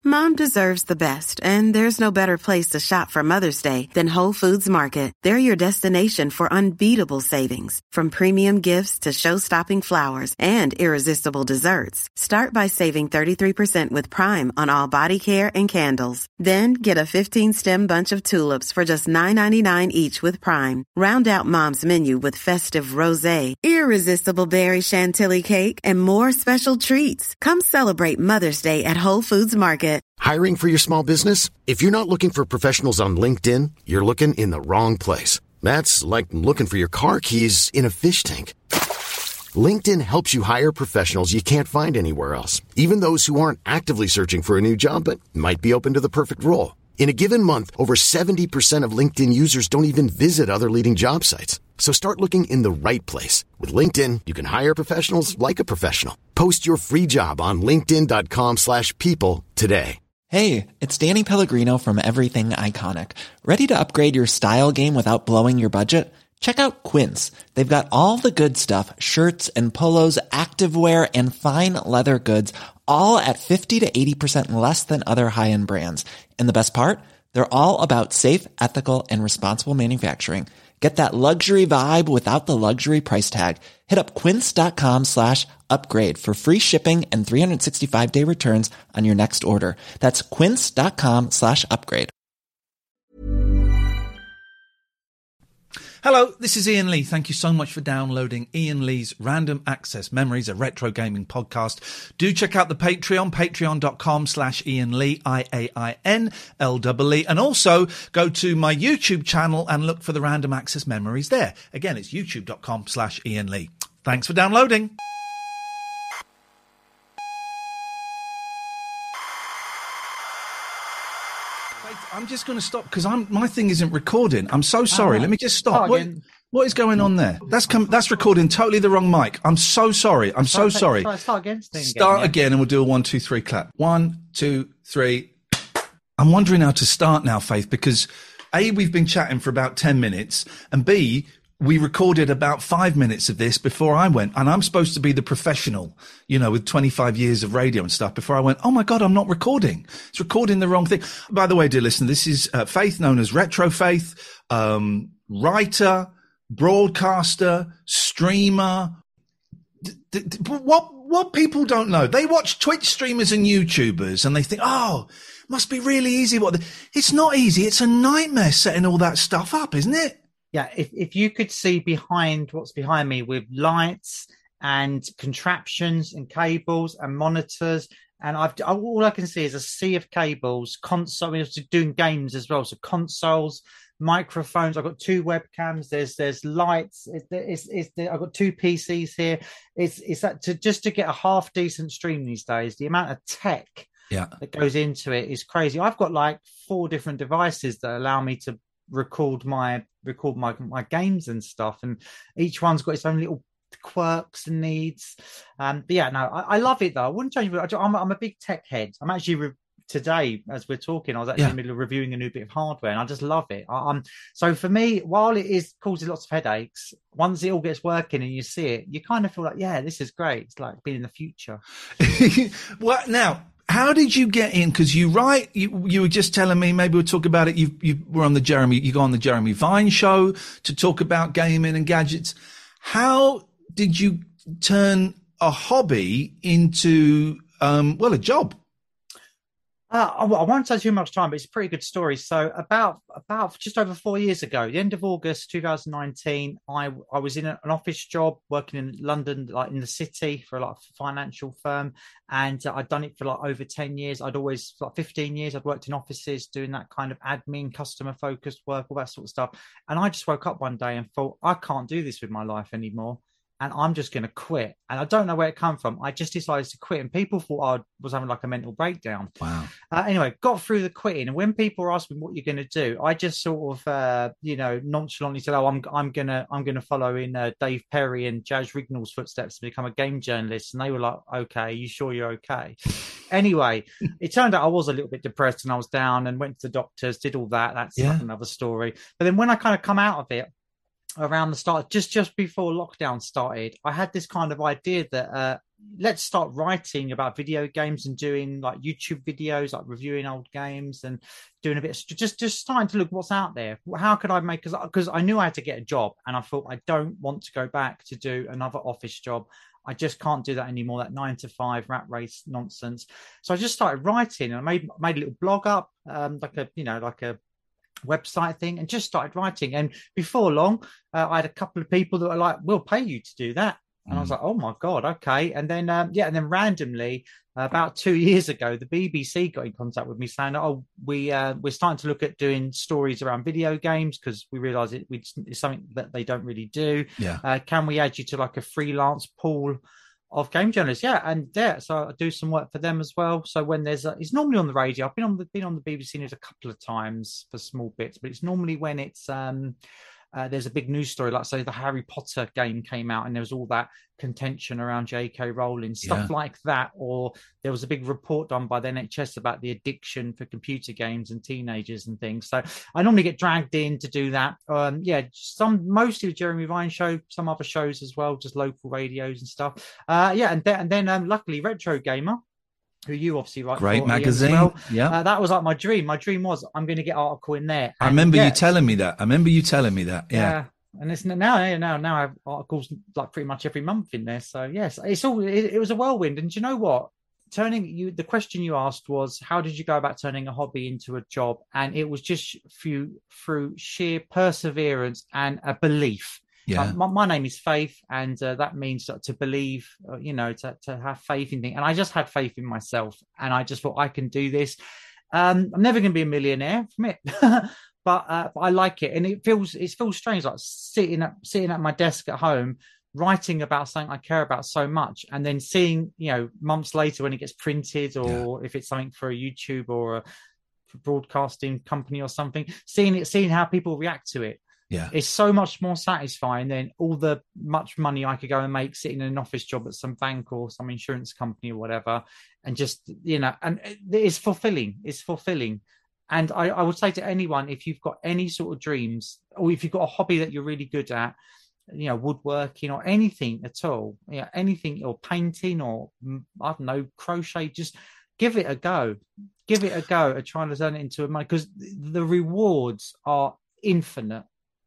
Mom deserves the best, and there's no better place to shop for Mother's Day than Whole Foods Market. They're your destination for unbeatable savings, from premium gifts to show-stopping flowers and irresistible desserts. Start by saving 33% with Prime on all body care and candles. Then get a 15-stem bunch of tulips for just $9.99 each with Prime. Round out Mom's menu with festive rosé, irresistible berry chantilly cake, and more special treats. Come celebrate Mother's Day at Whole Foods Market. Hiring for your small business? If you're not looking for professionals on LinkedIn, you're looking in the wrong place. That's like looking for your car keys in a fish tank. LinkedIn helps you hire professionals you can't find anywhere else, even those who aren't actively searching for a new job but might be open to the perfect role. In a given month, over 70% of LinkedIn users don't even visit other leading job sites. So start looking in the right place. With LinkedIn, you can hire professionals like a professional. Post your free job on linkedin.com/people today. Hey, it's Danny Pellegrino from Everything Iconic. Ready to upgrade your style game without blowing your budget? Check out Quince. They've got all the good stuff, shirts and polos, activewear, and fine leather goods, all at 50 to 80% less than other high-end brands. And the best part? They're all about safe, ethical, and responsible manufacturing. Get that luxury vibe without the luxury price tag. Hit up quince.com/upgrade for free shipping and 365-day returns on your next order. That's quince.com/upgrade. Hello, this is Ian Lee. Thank you so much for downloading Ian Lee's Random Access Memories, a retro gaming podcast. Do check out the Patreon, patreon.com/Ian Lee, IAINLEE. And also go to my YouTube channel and look for the Random Access Memories there. Again, it's youtube.com/Ian Lee. Thanks for downloading. I'm just going to stop because my thing isn't recording. I'm so sorry. Let me just stop. What is going on there? That's recording totally the wrong mic. I'm so sorry. Sorry. Start again. Start again, and we'll do a 1, 2, 3 clap. 1, 2, 3. I'm wondering how to start now, Faith, because A, we've been chatting for about 10 minutes, and B, we recorded about 5 minutes of this before I went, and I'm supposed to be the professional, with 25 years of radio and stuff, before I went, oh my God, I'm not recording. It's recording the wrong thing. By the way, dear listener, this is Faith, known as Retro Faith, writer, broadcaster, streamer. What people don't know, they watch Twitch streamers and YouTubers and they think, oh, must be really easy. It's not easy. It's a nightmare setting all that stuff up, isn't it? Yeah, if you could see what's behind me with lights and contraptions and cables and monitors, and all I can see is a sea of cables, console. I mean, doing games as well, so consoles, microphones. I've got 2 webcams. There's lights. I've got 2 PCs here. It's that to get a half decent stream these days. The amount of tech that goes into it is crazy. I've got like 4 different devices that allow me to record my games and stuff, and each one's got its own little quirks and needs. But yeah, no, I love it though. I wouldn't change it. I'm a big tech head. I'm actually today, as we're talking, I was actually in the middle of reviewing a new bit of hardware, and I just love it. So for me, while it is causing lots of headaches, once it all gets working and you see it, you kind of feel like, yeah, this is great. It's like being in the future. Well, now, how did you get in? Because you were just telling me, maybe we'll talk about it. You go on the Jeremy Vine show to talk about gaming and gadgets. How did you turn a hobby into, a job? I won't take too much time, but it's a pretty good story. So about just over 4 years ago, the end of August 2019, I was in an office job working in London, like in the city for a financial firm. And I'd done it for over 10 years. I'd always, 15 years, I'd worked in offices doing that kind of admin, customer focused work, all that sort of stuff. And I just woke up one day and thought, I can't do this with my life anymore. And I'm just going to quit. And I don't know where it came from. I just decided to quit. And people thought I was having like a mental breakdown. Wow. Anyway, got through the quitting. And when people ask me what you're going to do, I just sort of, nonchalantly said, oh, I'm going to follow in Dave Perry and Jazz Rignall's footsteps and become a game journalist. And they were like, okay, you sure you're okay? Anyway, it turned out I was a little bit depressed and I was down and went to the doctors, did all that. That's like another story. But then when I kind of come out of it, around the start, just before lockdown started, I had this kind of idea that let's start writing about video games and doing like YouTube videos, like reviewing old games and doing a bit of, just starting to look what's out there. How could I make, because I knew I had to get a job, and I thought I don't want to go back to do another office job. I just can't do that anymore, that 9 to 5 rat race nonsense. So I just started writing, and I made a little blog up, like a website thing, and just started writing. And before long, I had a couple of people that were like, we'll pay you to do that. And I was like, oh my God, okay. And then, and then randomly, about 2 years ago, the BBC got in contact with me saying, oh, we're starting to look at doing stories around video games, because we realise it's something that they don't really do. Yeah. Can we add you to like a freelance pool of game journalists? So I do some work for them as well. So when it's normally on the radio. I've been on the BBC News a couple of times for small bits, but it's normally when it's there's a big news story, like say the Harry Potter game came out and there was all that contention around J.K. Rowling, stuff like that. Or there was a big report done by the NHS about the addiction for computer games and teenagers and things. So I normally get dragged in to do that. Mostly the Jeremy Vine show, some other shows as well, just local radios and stuff. And then luckily Retro Gamer, who you obviously write great for, magazine. Well. Yeah, that was like my dream. My dream was I'm going to get an article in there. I remember you telling me that. Yeah. And it's now I have articles like pretty much every month in there. So yes, it was a whirlwind. And do you know what? The question you asked was, how did you go about turning a hobby into a job? And it was just through sheer perseverance and a belief. Yeah. My name is Faith, and that means to believe, to have faith in things. And I just had faith in myself, and I just thought I can do this. I'm never going to be a millionaire from it, but I like it, and it feels strange, like sitting at my desk at home, writing about something I care about so much, and then seeing, months later when it gets printed, or if it's something for a YouTube or a broadcasting company or something, seeing how people react to it. Yeah, it's so much more satisfying than all the much money I could go and make sitting in an office job at some bank or some insurance company or whatever. And just, and it's fulfilling. It's fulfilling. And I would say to anyone, if you've got any sort of dreams, or if you've got a hobby that you're really good at, woodworking or anything at all, anything, or painting, or I don't know, crochet, just give it a go. Give it a go at trying to turn it into a money, because the rewards are infinite.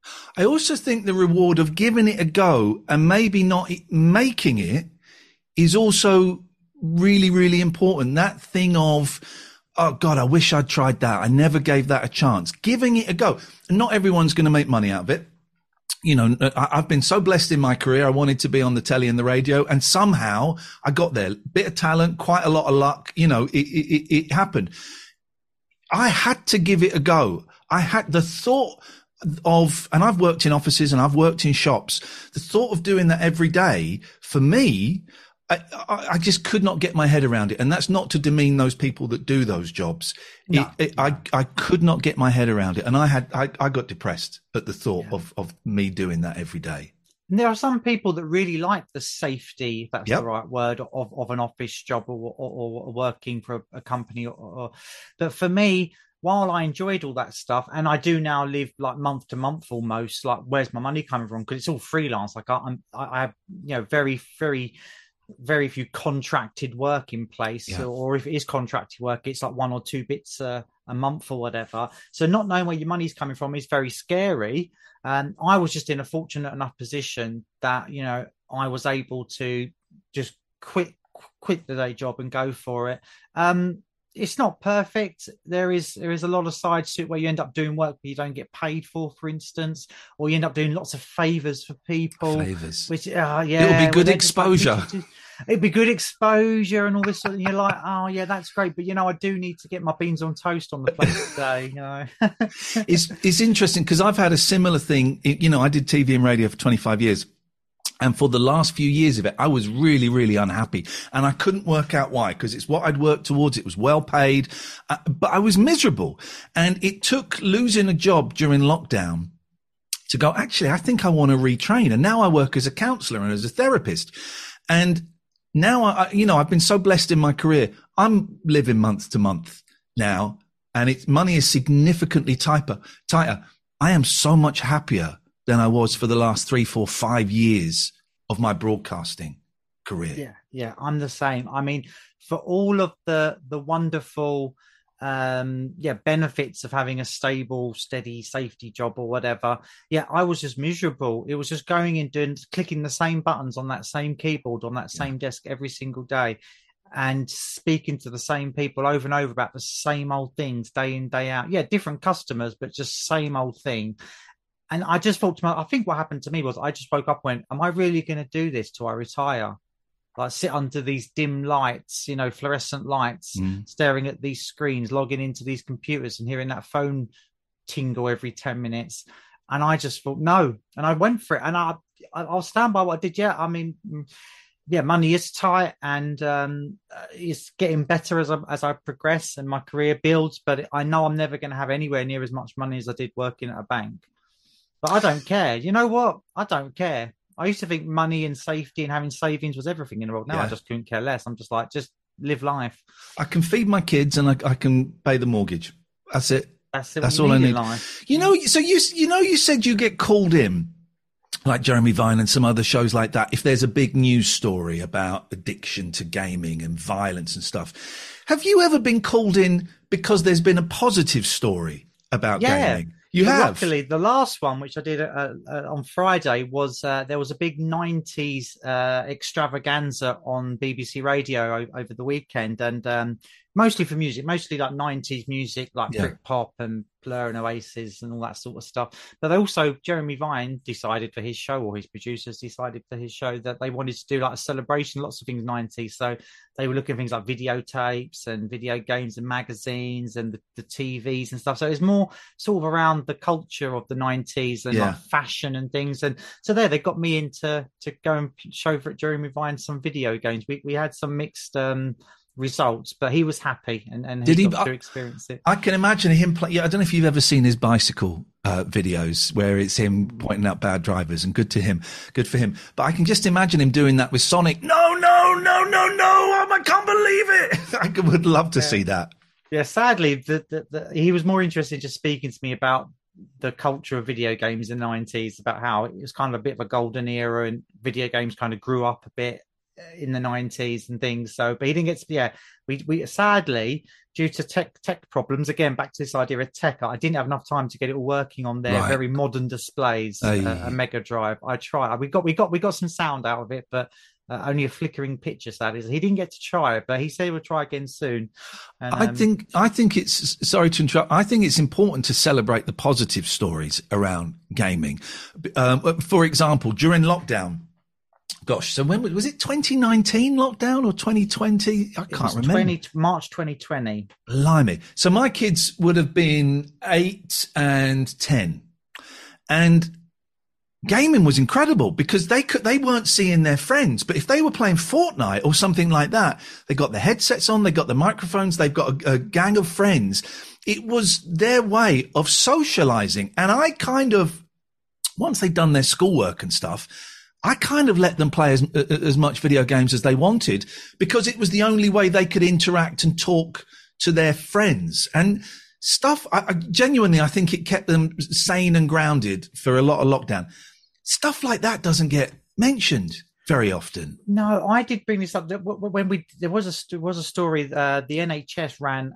I also think the reward of giving it a go and maybe not making it is also really, really important. That thing of, oh God, I wish I'd tried that. I never gave that a chance. Giving it a go. And not everyone's going to make money out of it. I've been so blessed in my career. I wanted to be on the telly and the radio, and somehow I got there. Bit of talent, quite a lot of luck. It happened. I had to give it a go. I had the thought of, and I've worked in offices and I've worked in shops, the thought of doing that every day, for me, I just could not get my head around it. And that's not to demean those people that do those jobs. No. I could not get my head around it. And I got depressed at the thought of me doing that every day. And there are some people that really like the safety, if that's the right word, of an office job or working for a company. But for me, while I enjoyed all that stuff, and I do now live like month to month almost, like where's my money coming from? Because it's all freelance. Like I have, very, very, very few contracted work in place, or if it is contracted work, it's like 1 or 2 bits a month or whatever. So not knowing where your money's coming from is very scary. And I was just in a fortunate enough position that, I was able to just quit the day job and go for it. It's not perfect. There is a lot of sides to it where you end up doing work that you don't get paid for instance, or you end up doing lots of favors for people. Which it'll be good exposure. It'd be good exposure and all this sort of, and you're like, oh yeah, that's great, but I do need to get my beans on toast on the plate today. It's interesting because I've had a similar thing. I did TV and radio for 25 years. And for the last few years of it, I was really, really unhappy. And I couldn't work out why, because it's what I'd worked towards. It was well paid, but I was miserable. And it took losing a job during lockdown to go, actually, I think I want to retrain. And now I work as a counsellor and as a therapist. And now, I've been so blessed in my career. I'm living month to month now, and money is significantly tighter. I am so much happier than I was for the last 3, 4, 5 years of my broadcasting career. Yeah, I'm the same. I mean, for all of the wonderful benefits of having a stable, steady safety job or whatever, I was just miserable. It was just going in, clicking the same buttons on that same keyboard on that same desk every single day, and speaking to the same people over and over about the same old things day in, day out. Different customers, but just same old thing. And I just thought I think what happened to me was I just woke up and went, am I really going to do this till I retire? Like sit under these dim lights, fluorescent lights, staring at these screens, logging into these computers and hearing that phone tingle every 10 minutes. And I just thought, no. And I went for it. And I'll stand by what I did. I mean, money is tight, and it's getting better as I progress and my career builds. But I know I'm never going to have anywhere near as much money as I did working at a bank. But I don't care. You know what? I don't care. I used to think money and safety and having savings was everything in the world. Now I just couldn't care less. I'm just like, just live life. I can feed my kids and I can pay the mortgage. That's it. That's all I need. Life. So you said you get called in, like Jeremy Vine and some other shows like that, if there's a big news story about addiction to gaming and violence and stuff. Have you ever been called in because there's been a positive story about gaming? You have. Luckily, the last one, which I did on Friday, was there was a big 90s extravaganza on BBC Radio over the weekend, and mostly for music, mostly like 90s music, like Britpop and Blur and Oasis and all that sort of stuff. But also, Jeremy Vine decided for his show, or his producers decided for his show, that they wanted to do like a celebration, lots of things 90s. So they were looking at things like videotapes and video games and magazines and the TVs and stuff. So it's more sort of around the culture of the 90s and like fashion and things. And so they got me in to go and show for Jeremy Vine some video games. We had some mixed results, but he was happy and he got to experience it. I can imagine him play. I don't know if you've ever seen his bicycle videos where it's him pointing out bad drivers, and good for him. But I can just imagine him doing that with Sonic. No, I can't believe it. I would love to see that. Yeah, sadly, he was more interested in just speaking to me about the culture of video games in the 90s, about how it was kind of a bit of a golden era and video games kind of grew up a bit in the 90s and things. So, but he didn't get to, we sadly, due to tech problems, again, back to this idea of tech, I didn't have enough time to get it all working on their very modern displays, a Mega Drive. I tried. We got some sound out of it, but only a flickering picture, sadly. He didn't get to try it, but he said we'll try again soon. And, I think it's, sorry to interrupt, I think it's important to celebrate the positive stories around gaming. For example, during lockdown, gosh, so when was it 2019 lockdown or 2020? I can't remember. March 2020. Blimey. So my kids would have been 8 and 10. And gaming was incredible because they weren't seeing their friends. But if they were playing Fortnite or something like that, they got the headsets on, they got the microphones, they've got a gang of friends. It was their way of socializing. And I kind of, once they'd done their schoolwork and stuff, I kind of let them play as much video games as they wanted because it was the only way they could interact and talk to their friends and stuff. I genuinely think it kept them sane and grounded for a lot of lockdown. Stuff like that doesn't get mentioned very often. No, I did bring this up when there was a story. The NHS ran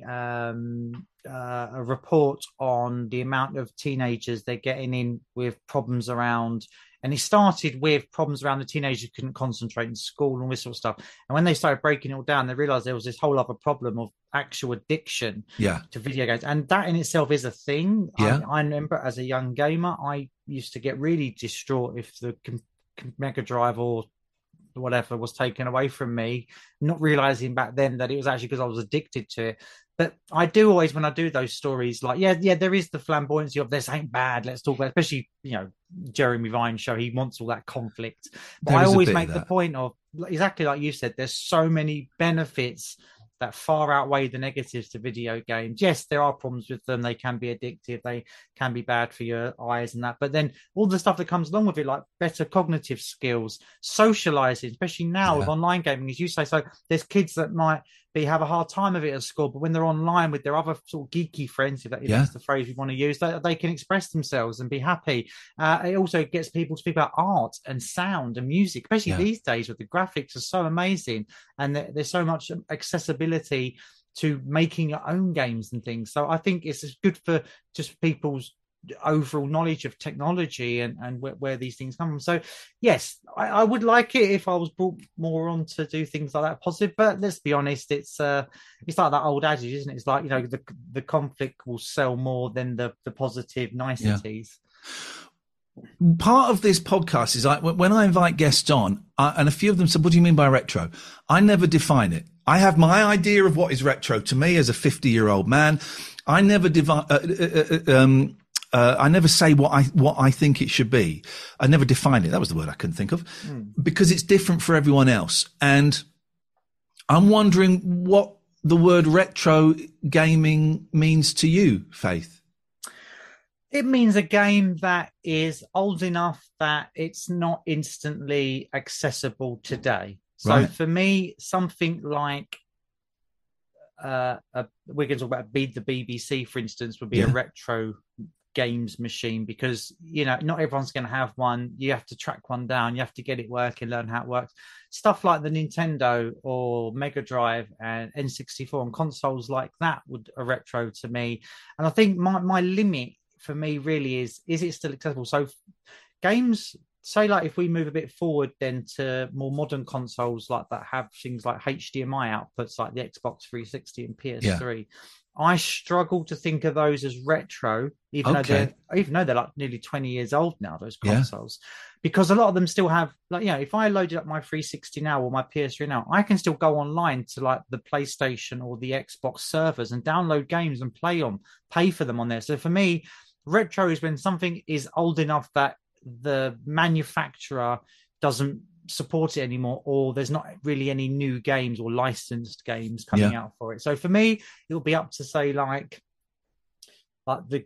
a report on the amount of teenagers they're getting in with problems around. And it started with problems around the teenagers who couldn't concentrate in school and all this sort of stuff. And when they started breaking it all down, they realized there was this whole other problem of actual addiction to video games. And that in itself is a thing. Yeah. I remember as a young gamer, I used to get really distraught if the Mega Drive or whatever was taken away from me, not realizing back then that it was actually because I was addicted to it. But I do always, when I do those stories, like, there is the flamboyancy of this ain't bad, let's talk about it. Especially, Jeremy Vine's show, he wants all that conflict. But I always make the point of, exactly like you said, there's so many benefits that far outweigh the negatives to video games. Yes, there are problems with them. They can be addictive. They can be bad for your eyes and that. But then all the stuff that comes along with it, like better cognitive skills, socializing, especially now with online gaming, as you say. So there's kids that might but have a hard time of it at school. But when they're online with their other sort of geeky friends, if that's the phrase we want to use, they can express themselves and be happy. It also gets people to speak about art and sound and music, especially these days where the graphics are so amazing and there's so much accessibility to making your own games and things. So I think it's good for just people's overall knowledge of technology and where these things come from. So yes, I would like it if I was brought more on to do things like that positive, but let's be honest, it's like that old adage, isn't it? It's like, the conflict will sell more than the positive niceties. Part of this podcast is like when I invite guests on, and a few of them said, what do you mean by retro? I never define it. I have my idea of what is retro to me as a 50-year-old man. I never I never say what I think it should be. I never define it. That was the word I couldn't think of, because it's different for everyone else. And I'm wondering what the word retro gaming means to you, Faith. It means a game that is old enough that it's not instantly accessible today. So for me, something like we're going to talk about the BBC, for instance, would be a retro games machine, because not everyone's going to have one. You have to track one down, you have to get it working, learn how it works. Stuff like the Nintendo or Mega Drive and N64 and consoles like that are retro to me. And I think my limit for me really is it still accessible? So games, say like if we move a bit forward then to more modern consoles like that have things like HDMI outputs like the Xbox 360 and PS3, I struggle to think of those as retro, even though they're like nearly 20 years old now, those consoles, because a lot of them still have, like, if I loaded up my 360 now or my PS3 now, I can still go online to like the PlayStation or the Xbox servers and download games and pay for them on there. So for me, retro is when something is old enough that the manufacturer doesn't support it anymore, or there's not really any new games or licensed games coming out for it. So for me, it'll be up to say like the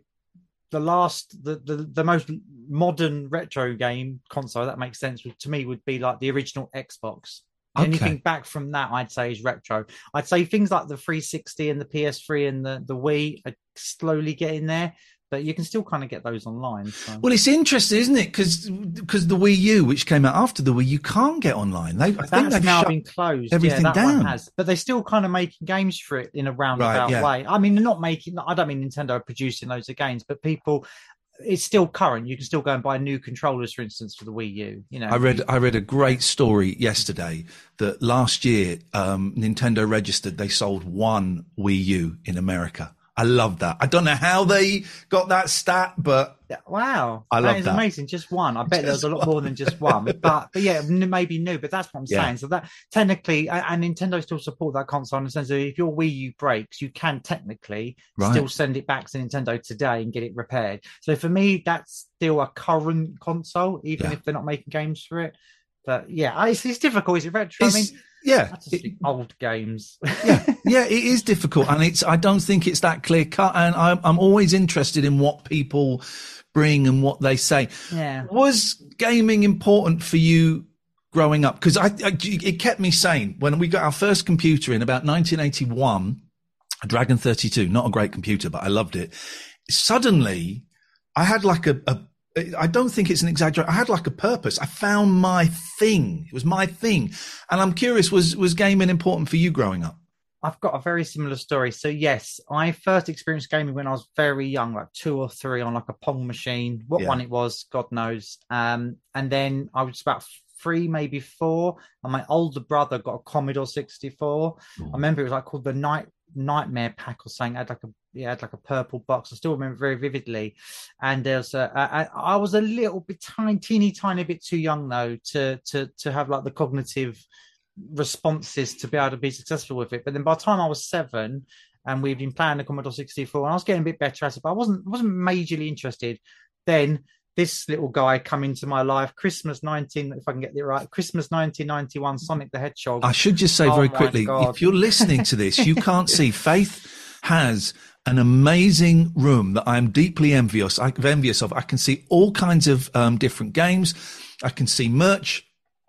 most modern retro game console that makes sense to me would be like the original Xbox. Anything back from that, I'd say, is retro. I'd say things like the 360 and the PS3 and the Wii are slowly getting there, but you can still kind of get those online. So. Well, it's interesting, isn't it? Because the Wii U, which came out after the Wii, you can't get online. I think they've now shut been closed. Everything that down. one has, but they're still kind of making games for it in a roundabout way. I mean, they're not making. I don't mean Nintendo are producing loads of games, but people. It's still current. You can still go and buy new controllers, for instance, for the Wii U. I read a great story yesterday that last year Nintendo registered they sold one Wii U in America. I love that. I don't know how they got that stat, but wow, I love that. That is amazing. Just one. I bet there's a lot more than just one. But yeah, maybe new. But that's what I'm saying. So that technically, and Nintendo still support that console in the sense that if your Wii U breaks, you can technically still send it back to Nintendo today and get it repaired. So for me, that's still a current console, even if they're not making games for it. But yeah, it's difficult. Is it retro? That's just old games. It is difficult, and I don't think it's that clear cut. And I'm always interested in what people bring and what they say. Yeah. Was gaming important for you growing up? Because it kept me sane when we got our first computer in about 1981, a Dragon 32. Not a great computer, but I loved it. Suddenly, I had like I don't think it's an exaggeration. I had like a purpose. I found my thing. It was my thing. And I'm curious, was gaming important for you growing up? I've got a very similar story. So yes, I first experienced gaming when I was very young, like 2 or 3 on like a Pong machine. What one it was, God knows. And then I was about 3, maybe 4. And my older brother got a Commodore 64. I remember it was like called the Nightmare Pack or something. It had like a purple box. I still remember very vividly. And there's I was a little bit teeny tiny bit too young though to have like the cognitive responses to be able to be successful with it. But then by the time I was 7 and we'd been playing the Commodore 64 and I was getting a bit better at it, but I wasn't majorly interested. Then this little guy come into my life, Christmas 1991, Sonic the Hedgehog. I should just say very quickly, if you're listening to this, you can't see. Faith has an amazing room that I'm deeply envious of. I can see all kinds of different games. I can see merch.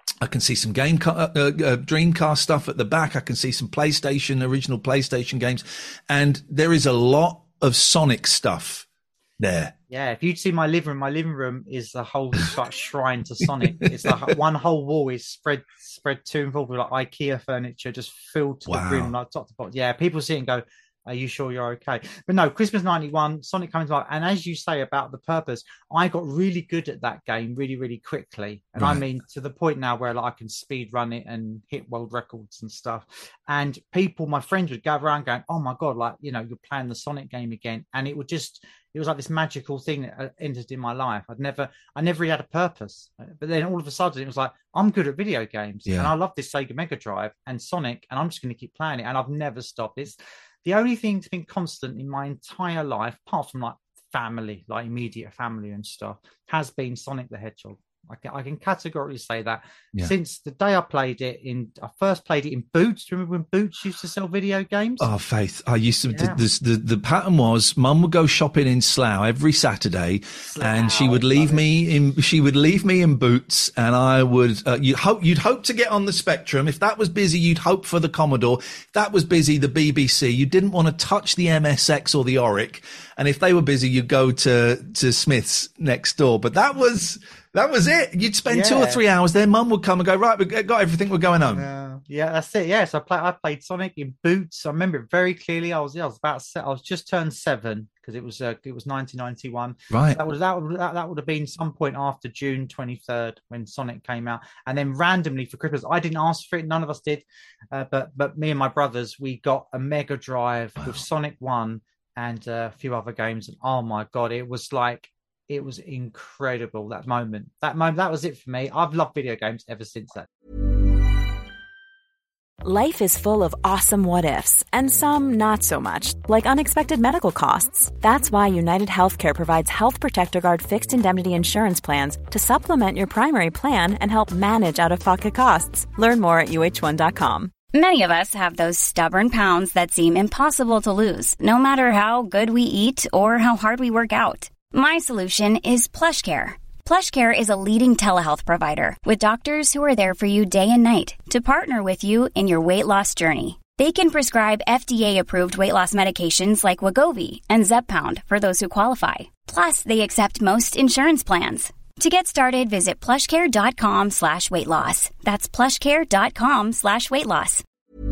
I can see some Dreamcast stuff at the back. I can see some original PlayStation games. And there is a lot of Sonic stuff there. Yeah, if you'd see my living room is the whole shrine to Sonic. It's like one whole wall is spread to and forth with like IKEA furniture, just filled to the brim, like top to bottom. Yeah, people see it and go, are you sure you're okay? But no, Christmas 91, Sonic coming to life. And as you say about the purpose, I got really good at that game really, really quickly. And I mean, to the point now where like I can speed run it and hit world records and stuff. And my friends would gather around going, oh my God, like, you know, you're playing the Sonic game again. And it was like this magical thing that entered in my life. I never really had a purpose. But then all of a sudden it was like, I'm good at video games. Yeah. And I love this Sega Mega Drive and Sonic, and I'm just going to keep playing it. And I've never stopped. It's the only thing that's been constant in my entire life, apart from like family, like immediate family and stuff, has been Sonic the Hedgehog. I can categorically say that since the day I first played it in Boots. Do you remember when Boots used to sell video games? Oh, Faith, I used to. Yeah. The pattern was Mum would go shopping in Slough every Saturday, and she would leave me in Boots, and I would. You'd hope to get on the Spectrum. If that was busy, you'd hope for the Commodore. If that was busy, the BBC. You didn't want to touch the MSX or the Oric, and if they were busy, you'd go to Smith's next door. But that was it. You'd spend 2 or 3 hours there. Mum would come and go, right, we've got everything. We're going home. Yeah, that's it. Yeah, so I played Sonic in Boots. I remember it very clearly. I was just turned 7 because it was 1991. Right. So that would have been some point after June 23rd when Sonic came out. And then randomly for Christmas, I didn't ask for it. None of us did. But me and my brothers, we got a Mega Drive with Sonic 1 and a few other games. And oh my God, it was incredible. That moment, that was it for me. I've loved video games ever since that. Life is full of awesome what ifs and some not so much, like unexpected medical costs. That's why United Healthcare provides Health Protector Guard fixed indemnity insurance plans to supplement your primary plan and help manage out-of-pocket costs. Learn more at UH1.com. Many of us have those stubborn pounds that seem impossible to lose, no matter how good we eat or how hard we work out. My solution is PlushCare. PlushCare is a leading telehealth provider with doctors who are there for you day and night to partner with you in your weight loss journey. They can prescribe FDA-approved weight loss medications like Wegovy and Zepbound for those who qualify. Plus, they accept most insurance plans. To get started, visit plushcare.com/weightloss. That's plushcare.com/weightloss.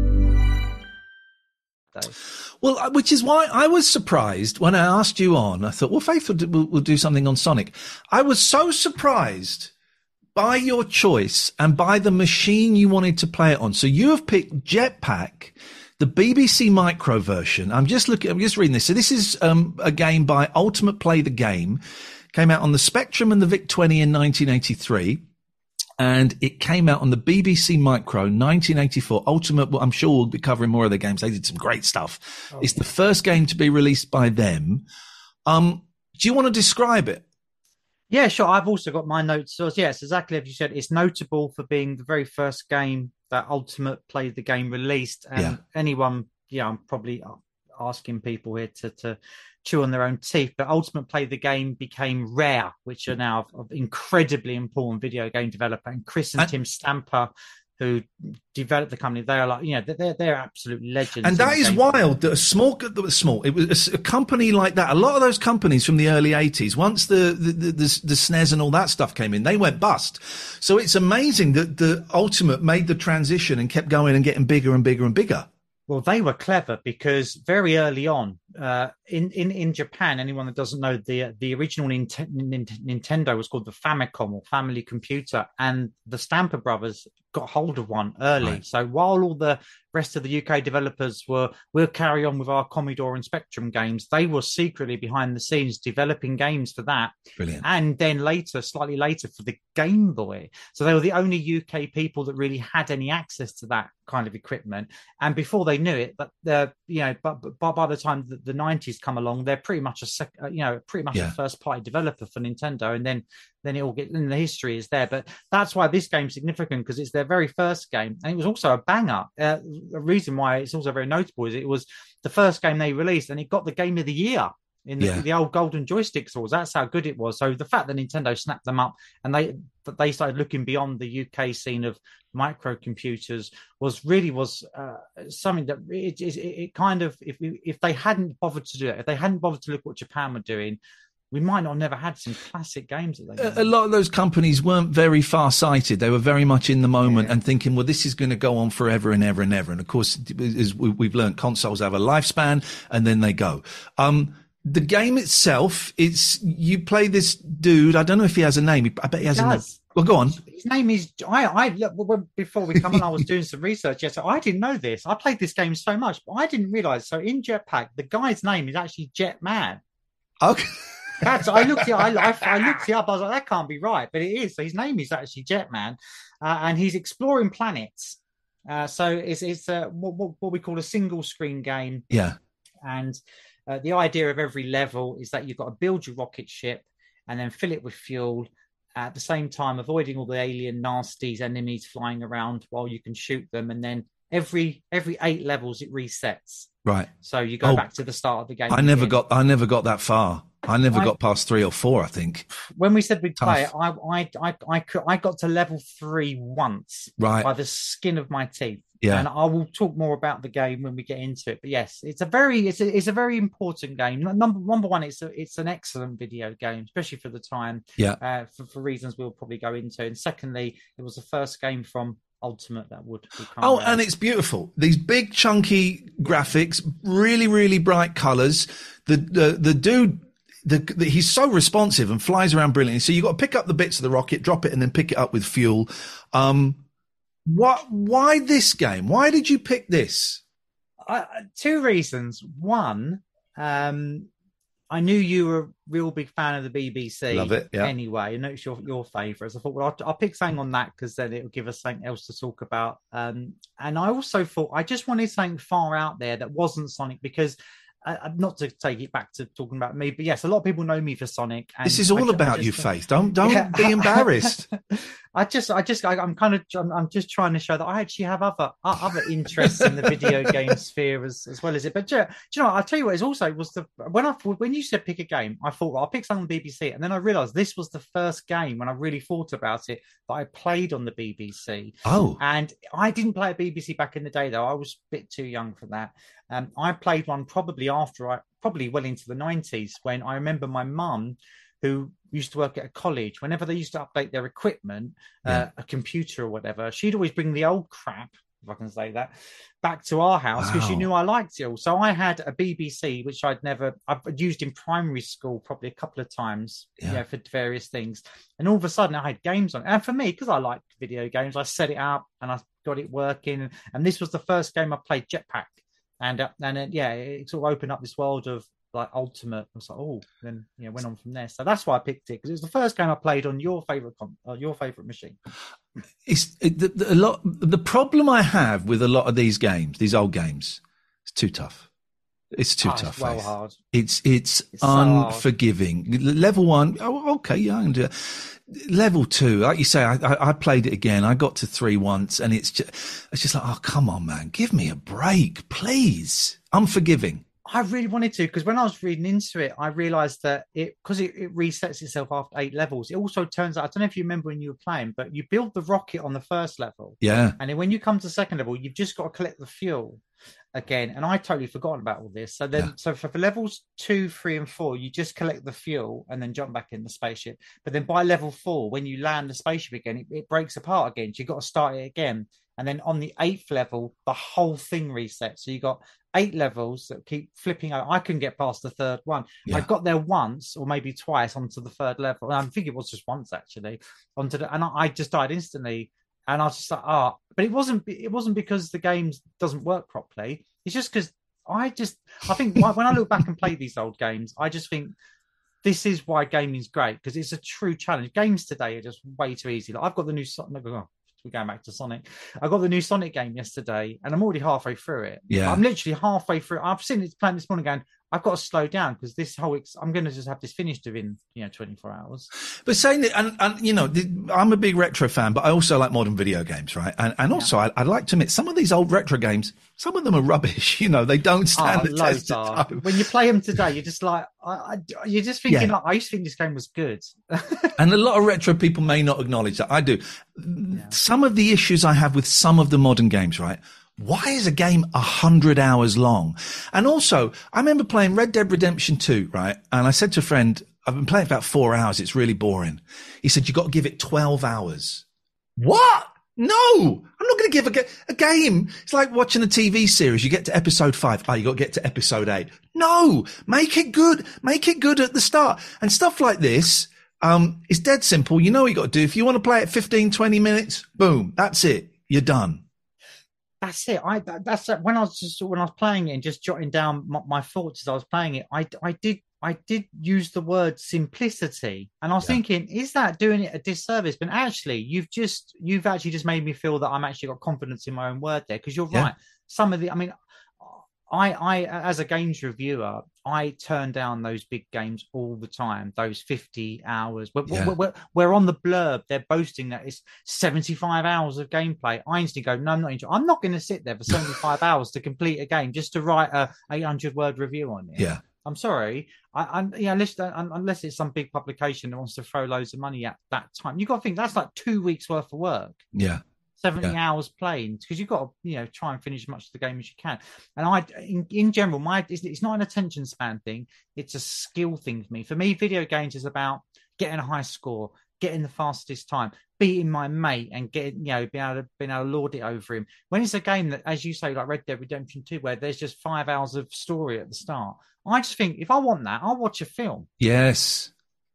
Well, which is why I was surprised when I asked you on. I thought, well, Faith will do something on Sonic. I was so surprised by your choice and by the machine you wanted to play it on. So you have picked Jetpack, the BBC Micro version. I'm just reading this. So this is a game by Ultimate Play the Game. Came out on the Spectrum and the VIC-20 in 1983. And it came out on the BBC Micro 1984. Ultimate, well, I'm sure we'll be covering more of their games. They did some great stuff. Oh. It's the first game to be released by them. Do you want to describe it? Yeah, sure. I've also got my notes. So, yes, exactly as you said. It's notable for being the very first game that Ultimate Play the Game released. And anyone, I'm probably asking people here to chew on their own teeth, but Ultimate Play the Game became Rare, which are now an incredibly important video game developer, and Chris and Tim Stamper, who developed the company, they are like, they're absolute legends. And that is wild that it was a company like that. A lot of those companies from the early 80s, once the SNES and all that stuff came in, they went bust. So it's amazing that the Ultimate made the transition and kept going and getting bigger and bigger and bigger. Well, they were clever because very early on, in Japan, anyone that doesn't know, the original Nintendo was called the Famicom, or Family Computer, and the Stamper brothers got hold of one early. Right. So while all the rest of the UK developers we'll carry on with our Commodore and Spectrum games, they were secretly behind the scenes developing games for that. Brilliant. And then slightly later, for the Game Boy. So they were the only UK people that really had any access to that kind of equipment. And before they knew it, but by the time the 90s come along, they're pretty much a first party developer for Nintendo, and then it all gets, and the history is there. But that's why this game's significant, because it's their very first game, and it was also a banger. A reason why it's also very notable is it was the first game they released, and it got the Game of the Year in the old Golden Joystick Awards. That's how good it was. So the fact that Nintendo snapped them up, and they started looking beyond the UK scene of microcomputers was something that it kind of, if they hadn't bothered to do it, if they hadn't bothered to look what Japan were doing, we might not have never had some classic games that they made. A lot of those companies weren't very far-sighted. They were very much in the moment and thinking, well, this is going to go on forever and ever and ever. And of course, as we've learned, consoles have a lifespan and then they go. The game itself, you play this dude. I don't know if he has a name. I bet he has a name. Well, go on. His name is, before we come on, I was doing some research. Yes, so I didn't know this. I played this game so much, but I didn't realize. So in Jetpack, the guy's name is actually Jetman. Okay. I looked it up. I was like, that can't be right, but it is. So his name is actually Jetman, and he's exploring planets. So it's what we call a single screen game. Yeah. And the idea of every level is that you've got to build your rocket ship and then fill it with fuel, at the same time avoiding all the alien nasties, enemies flying around while you can shoot them. And then every 8 levels it resets. Right. So you go back to the start of the game. I never got that far. I never got past 3 or 4, I think. When we said we'd play it, I got to level 3 once, right, by the skin of my teeth. Yeah. And I will talk more about the game when we get into it. But yes, it's a very important game. Number one, it's an excellent video game, especially for the time. Yeah. For reasons we'll probably go into. And secondly, it was the first game from Ultimate that would become. Oh, and it's beautiful. These big chunky graphics, really, really bright colours. The dude. He's so responsive and flies around brilliantly. So you've got to pick up the bits of the rocket, drop it, and then pick it up with fuel. Why this game? Why did you pick this? 2 reasons. One, I knew you were a real big fan of the BBC. Love it, yeah. Anyway, I know it's your favourites. I thought, well, I'll pick something on that because then it'll give us something else to talk about. And I also thought I just wanted something far out there that wasn't Sonic because... not to take it back to talking about me, but yes, a lot of people know me for Sonic. And this is all about you, Faith. Don't be embarrassed. I'm just trying to show that I actually have other interests in the video game sphere as well as it. But do you know, I'll tell you what, when you said pick a game, I thought, well, I'll pick something on the BBC, and then I realised this was the first game when I really thought about it that I played on the BBC. Oh, and I didn't play a BBC back in the day though. I was a bit too young for that. I played one probably well into the 90s when I remember my mum, who used to work at a college, whenever they used to update their equipment, a computer or whatever, she'd always bring the old crap, if I can say that, back to our house because she knew I liked it all. So I had a BBC, which I've used in primary school probably a couple of times, for various things. And all of a sudden I had games on. And for me, because I liked video games, I set it up and I got it working. And this was the first game I played, Jetpack. And it sort of opened up this world of like Ultimate. I was like, then went on from there. So that's why I picked it because it was the first game I played on your favorite machine. The problem I have with a lot of these games, these old games, it's too tough. It's too tough. It's well hard. It's unforgiving. So level 1, okay, yeah, I can do it. Level 2, like you say, I played it again. I got to 3 once, and it's just like, oh, come on, man, give me a break, please. Unforgiving. I really wanted to, because when I was reading into it, I realised that because it resets itself after 8 levels. It also turns out, I don't know if you remember when you were playing, but you build the rocket on the first level. Yeah. And then when you come to the second level, you've just got to collect the fuel again. And I totally forgotten about all this. So then, So for levels 2, 3, and 4, you just collect the fuel and then jump back in the spaceship. But then by level 4, when you land the spaceship again, it breaks apart again. So you've got to start it again. And then on the 8th level, the whole thing resets. So you got 8 levels that keep flipping out. I couldn't get past the 3rd one. Yeah. I got there once or maybe twice onto the 3rd level. And I think it was just once actually and I just died instantly. And I was just like, but it wasn't because the game doesn't work properly. It's just because I think when I look back and play these old games, I just think this is why gaming is great, because it's a true challenge. Games today are just way too easy. Like I've got the new we're going back to Sonic. I got the new Sonic game yesterday and I'm already halfway through it. Yeah. I'm literally halfway through. I've seen it playing this morning going, I've got to slow down because this whole I'm going to just have this finished within 24 hours. But saying that, and I'm a big retro fan, but I also like modern video games, right? And also, I'd like to admit, some of these old retro games, some of them are rubbish. They don't stand the test of time. When you play them today, you're just like, you're just thinking, I used to think this game was good. And a lot of retro people may not acknowledge that. I do. Yeah. Some of the issues I have with some of the modern games, right? Why is a game 100 hours long? And also, I remember playing Red Dead Redemption 2, right? And I said to a friend, I've been playing for about 4 hours. It's really boring. He said, you got to give it 12 hours. What? No, I'm not going to give a game. It's like watching a TV series. You get to episode 5. Oh, you got to get to episode 8. No, make it good. Make it good at the start. And stuff like this, is dead simple. You know what you got to do. If you want to play it 15, 20 minutes, boom, that's it. You're done. That's it. When I was playing it and just jotting down my thoughts as I was playing it, I did use the word simplicity, and I was thinking, is that doing it a disservice? But actually, you've actually just made me feel that I'm actually got confidence in my own word there, because you're right. Some of the, I as a games reviewer, I turn down those big games all the time. Those 50 hours. We're on the blurb. They're boasting that it's 75 hours of gameplay. I instantly go, no, I'm not going to sit there for 75 hours to complete a game just to write a 800-word review on it. Yeah. I'm sorry. Unless it's some big publication that wants to throw loads of money at that time, you've got to think that's like 2 weeks worth of work. Yeah. 70 hours playing, because you've got to try and finish as much of the game as you can. And in general, it's not an attention span thing, it's a skill thing for me. For me, video games is about getting a high score, getting the fastest time, beating my mate, and getting being able to lord it over him. When it's a game that, as you say, like Red Dead Redemption 2, where there's just 5 hours of story at the start, I just think, if I want that, I'll watch a film. Yes.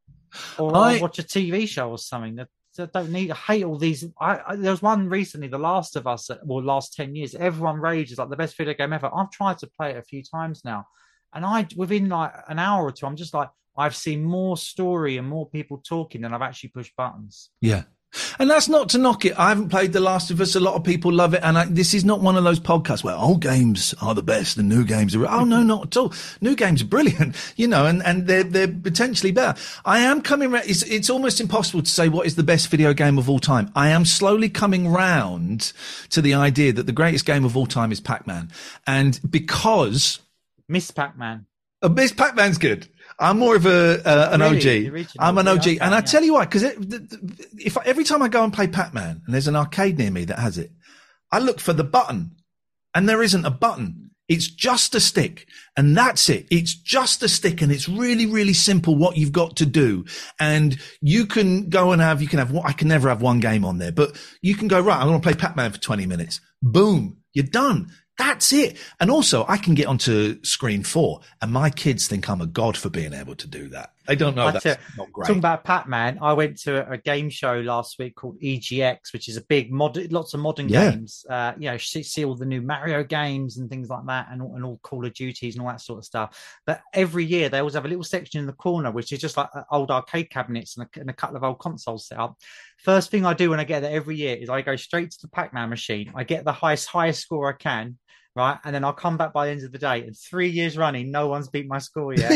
Or I'll watch a TV show or something. I don't need. I hate all these. There was one recently, The Last of Us. Last 10 years, everyone rages like the best video game ever. I've tried to play it a few times now, and within like an hour or two, I'm just like, I've seen more story and more people talking than I've actually pushed buttons. Yeah. And that's not to knock it. I haven't played The Last of Us. A lot of people love it. And this is not one of those podcasts where old games are the best and new games are... Oh, no, not at all. New games are brilliant, and they're potentially better. I am coming around... It's almost impossible to say what is the best video game of all time. I am slowly coming round to the idea that the greatest game of all time is Pac-Man. And because... Miss Pac-Man. Miss Pac-Man's good. I'm more of an OG. I'm an OG. And I tell you why, because every time I go and play Pac-Man and there's an arcade near me that has it, I look for the button, and there isn't a button. It's just a stick, and that's it. It's just a stick, and it's really, really simple what you've got to do. And you can go and I can never have one game on there, but you can go, right, I'm going to play Pac-Man for 20 minutes. Boom, you're done. That's it. And also, I can get onto screen 4, and my kids think I'm a god for being able to do that. They don't know that's not great. Talking about Pac-Man, I went to a game show last week called EGX, which is a big lots of modern games. See all the new Mario games and things like that, and all Call of Duties and all that sort of stuff. But every year they always have a little section in the corner, which is just like old arcade cabinets and a couple of old consoles set up. First thing I do when I get there every year is I go straight to the Pac-Man machine. I get the highest score I can. Right, and then I'll come back by the end of the day, and 3 years running, no one's beat my score yet.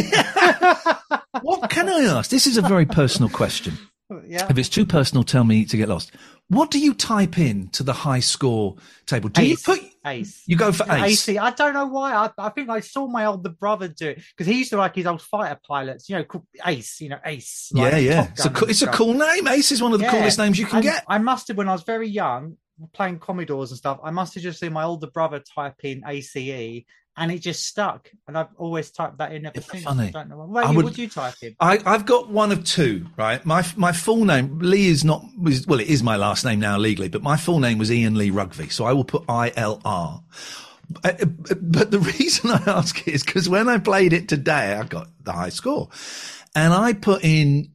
What can I ask? This is a very personal question. Yeah. If it's too personal, tell me to get lost. What do you type in to the high score table? Do you put Ace? You go for Ace. I don't know why. I think I saw my older brother do it, because he used to like his old fighter pilots, called Ace. Ace. Like yeah. It's a cool name. Ace is one of the coolest names you can get. I must have, when I was very young, playing Commodores and stuff, I must have just seen my older brother type in ACE, and it just stuck. And I've always typed that in ever since. Funny. I don't know. What would you type in? I've got one of two, right? My full name, Lee, it is my last name now legally, but my full name was Ian Lee Rugby, so I will put ILR. But the reason I ask is because when I played it today, I got the high score, and I put in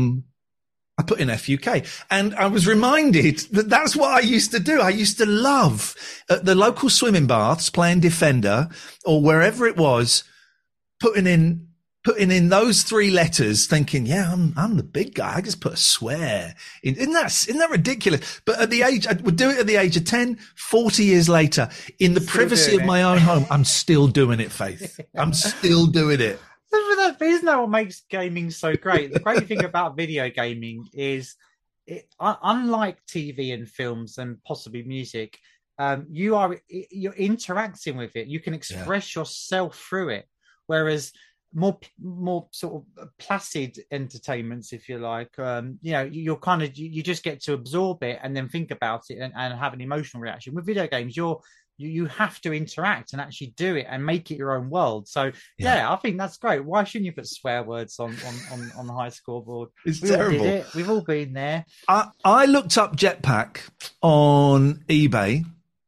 FUK, and I was reminded that that's what I used to do. I used to love at the local swimming baths playing Defender or wherever it was, putting in putting in those 3 letters, thinking, "Yeah, I'm the big guy. I just put a swear in." Isn't that ridiculous? But at the age, I would do it at the age of 10. 40 years later, in the privacy of my own home, I'm still doing it, Faith. I'm still doing it. Isn't that what makes gaming so great? The great thing about video gaming is, unlike TV and films and possibly music, you're interacting with it. You can express yourself through it, whereas more sort of placid entertainments, if you like, you're kind of, you just get to absorb it and then think about it and have an emotional reaction. With video games, you have to interact and actually do it and make it your own world. So I think that's great. Why shouldn't you put swear words on the high scoreboard? It's terrible. All did it. We've all been there. I looked up Jetpack on eBay,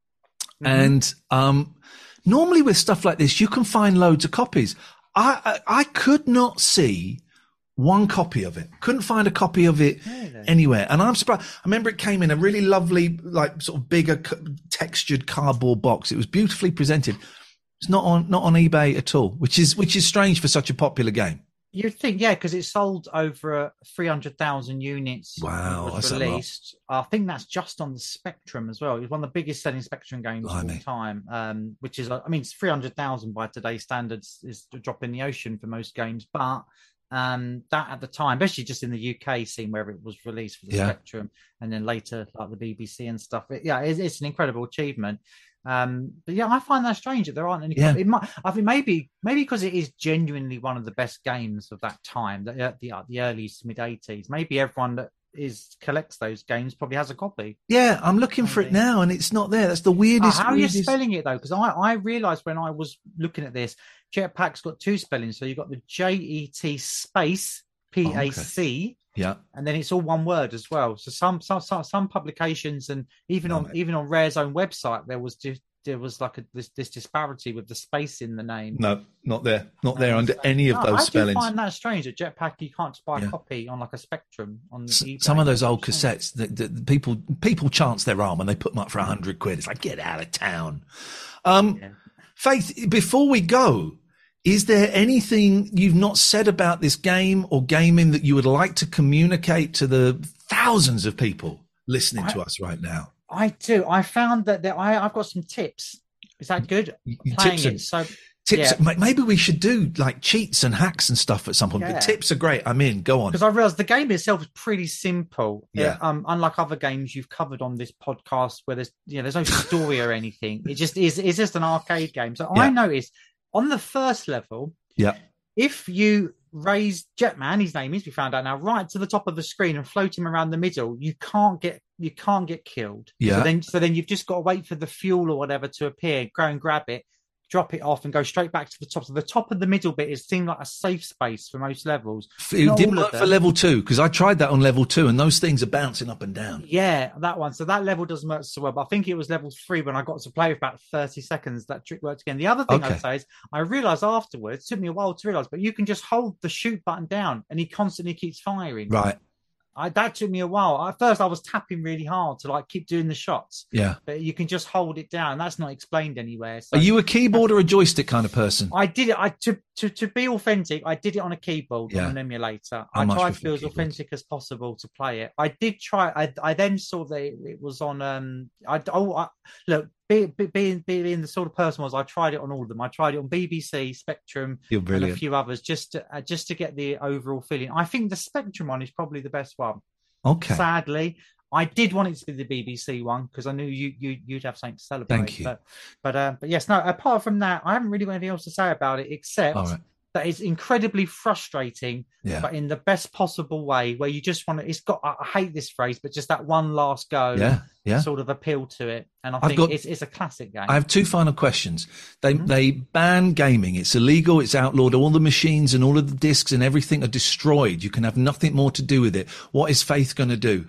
and normally with stuff like this, you can find loads of copies. I could not see one copy of it. Couldn't find a copy of it anywhere. And I'm surprised. I remember it came in a really lovely, like sort of bigger textured cardboard box. It was beautifully presented. It's not on eBay at all, which is strange for such a popular game. You'd think, because it sold over 300,000 units. Wow, was released. I think that's just on the Spectrum as well. It was one of the biggest selling Spectrum games of all time, which is, 300,000 by today's standards is a drop in the ocean for most games. But that at the time, especially just in the UK scene where it was released for the Spectrum, and then later like the BBC and stuff. It's an incredible achievement. But I find that strange that there aren't any. I think maybe because it is genuinely one of the best games of that time, the early to mid 80s. Maybe everyone that collects those games probably has a copy. Yeah, I'm looking for it now, and it's not there. That's the weirdest. How are you spelling it though? Because I realised when I was looking at this, Jetpack's got 2 spellings. So you've got the JET space PAC. Yeah, and then it's all one word as well. So some publications, and even on Rare's own website, there was like this disparity with the space in the name. No, not there under any of those spellings. I find that strange. At Jetpack, you can't just buy a copy on like a Spectrum on the eBay. Some of those old cassettes, that people chance their arm and they put them up for £100. It's like, get out of town. Faith, before we go, is there anything you've not said about this game or gaming that you would like to communicate to the thousands of people listening to us right now? I do. I found that I've got some tips. Is that good? Tips. Maybe we should do like cheats and hacks and stuff at some point. But tips are great. I'm in. Go on. Because I realised the game itself is pretty simple. Yeah. Unlike other games you've covered on this podcast, where there's no story or anything. It just is. It's just an arcade game. So I noticed on the first level, if you raise Jetman, his name is, we found out now, right to the top of the screen and float him around the middle, you can't get killed. Yeah. So then you've just got to wait for the fuel or whatever to appear, go and grab it, drop it off, and go straight back to the top. So the top of the middle bit seemed like a safe space for most levels. It didn't work for level 2, because I tried that on level 2, and those things are bouncing up and down. Yeah, that one. So that level doesn't work so well. But I think it was level 3 when I got to play with about 30 seconds. That trick worked again. The other thing I'd say is I realised afterwards, it took me a while to realise, but you can just hold the shoot button down, and he constantly keeps firing. Right. That took me a while. At first, I was tapping really hard to like keep doing the shots. Yeah, but you can just hold it down. That's not explained anywhere. So, are you a keyboard or a joystick kind of person? I did it. To be authentic, I did it on a keyboard on an emulator. I tried to be as authentic as possible to play it. I did try. I then saw that it was on. Look. Being the sort of person I tried it on all of them. I tried it on BBC, Spectrum, and a few others, just to get the overall feeling. I think the Spectrum one is probably the best one. Okay. Sadly, I did want it to be the BBC one because I knew you'd have something to celebrate. Thank you. But yes, no. Apart from that, I haven't really got anything else to say about it except that it's incredibly frustrating, but in the best possible way. Where you just want to. It's got. I hate this phrase, but just that one last go. Sort of appeal to it, and I think it's a classic game. I have 2 final questions. They ban gaming. It's illegal. It's outlawed. All the machines and all of the discs and everything are destroyed. You can have nothing more to do with it. What is Faith going to do?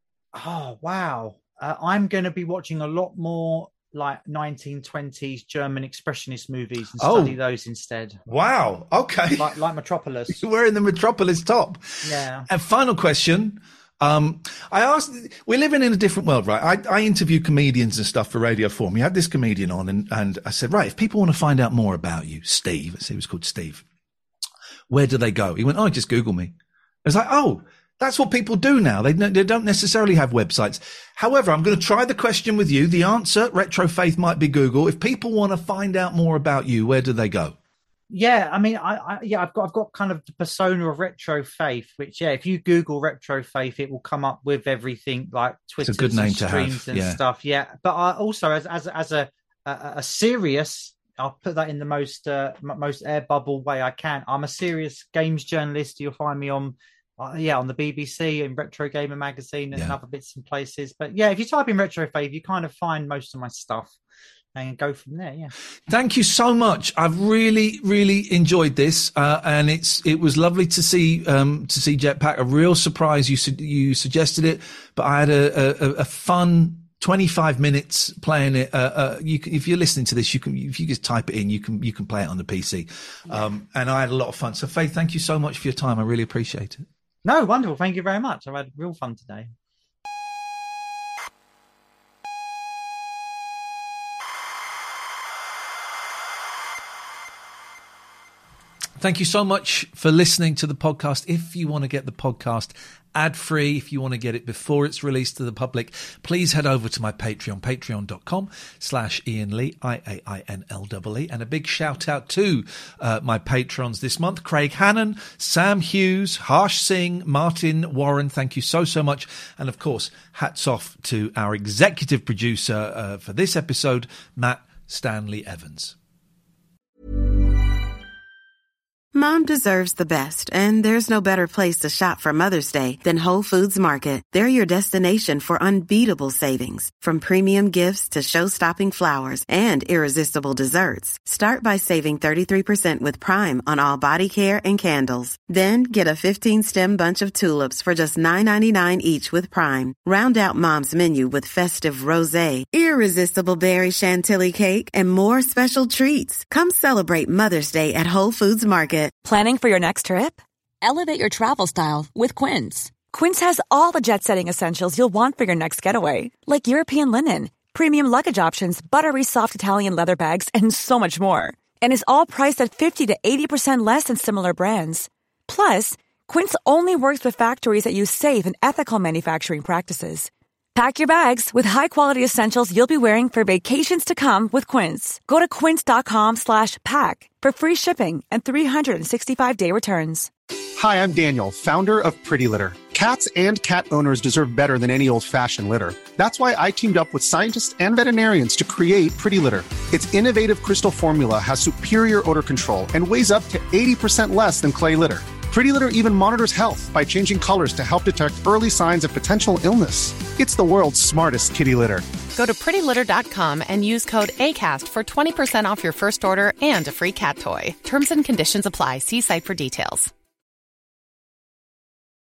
Oh wow! I'm going to be watching a lot more like 1920s German expressionist movies and study those instead. Wow. Okay. Like Metropolis. You're wearing the Metropolis top. Yeah. And final question. I asked, we're living in a different world, right? I interview comedians and stuff for Radio 4. We had this comedian on and I said, right, if people want to find out more about you, Steve, let's say he was called Steve, where do they go? He went, oh, just Google me. I was like, oh, that's what people do now. They don't necessarily have websites. However, I'm going to try the question with you. The answer, Retro Faith, might be Google. If people want to find out more about you, where do they go? Yeah, I mean, I've got kind of the persona of Retro Faith, which, if you Google Retro Faith, it will come up with everything like Twitter, good name to streams have. and stuff. Yeah, but I also, as a serious, I'll put that in the most air bubble way I can. I'm a serious games journalist. You'll find me on the BBC and Retro Gamer magazine and other bits and places. But yeah, if you type in Retro Faith, you kind of find most of my stuff. And go from there. Yeah. Thank you so much. I've really, really enjoyed this, and it was lovely to see Jetpack. A real surprise. You suggested it, but I had a fun 25 minutes playing it. If you're listening to this, if you just type it in, you can play it on the PC. And I had a lot of fun. So Faith, thank you so much for your time. I really appreciate it. No, wonderful. Thank you very much. I've had real fun today. Thank you so much for listening to the podcast. If you want to get the podcast ad-free, if you want to get it before it's released to the public, please head over to my Patreon, patreon.com/Ian Lee, IAINLEE. And a big shout out to my patrons this month, Craig Hannon, Sam Hughes, Harsh Singh, Martin Warren. Thank you so much. And of course, hats off to our executive producer for this episode, Matt Stanley Evans. Mom deserves the best, and there's no better place to shop for Mother's Day than Whole Foods Market. They're your destination for unbeatable savings, from premium gifts to show-stopping flowers and irresistible desserts. Start by saving 33% with Prime on all body care and candles. Then get a 15-stem bunch of tulips for just $9.99 each with Prime. Round out Mom's menu with festive rosé, irresistible berry chantilly cake, and more special treats. Come celebrate Mother's Day at Whole Foods Market. Planning for your next trip? Elevate your travel style with Quince. Quince has all the jet-setting essentials you'll want for your next getaway, like European linen, premium luggage options, buttery soft Italian leather bags, and so much more. And is all priced at 50 to 80% less than similar brands. Plus, Quince only works with factories that use safe and ethical manufacturing practices. Pack your bags with high-quality essentials you'll be wearing for vacations to come with Quince. Go to quince.com/pack for free shipping and 365-day returns. Hi, I'm Daniel, founder of Pretty Litter. Cats and cat owners deserve better than any old-fashioned litter. That's why I teamed up with scientists and veterinarians to create Pretty Litter. Its innovative crystal formula has superior odor control and weighs up to 80% less than clay litter. Pretty Litter even monitors health by changing colors to help detect early signs of potential illness. It's the world's smartest kitty litter. Go to prettylitter.com and use code ACAST for 20% off your first order and a free cat toy. Terms and conditions apply. See site for details.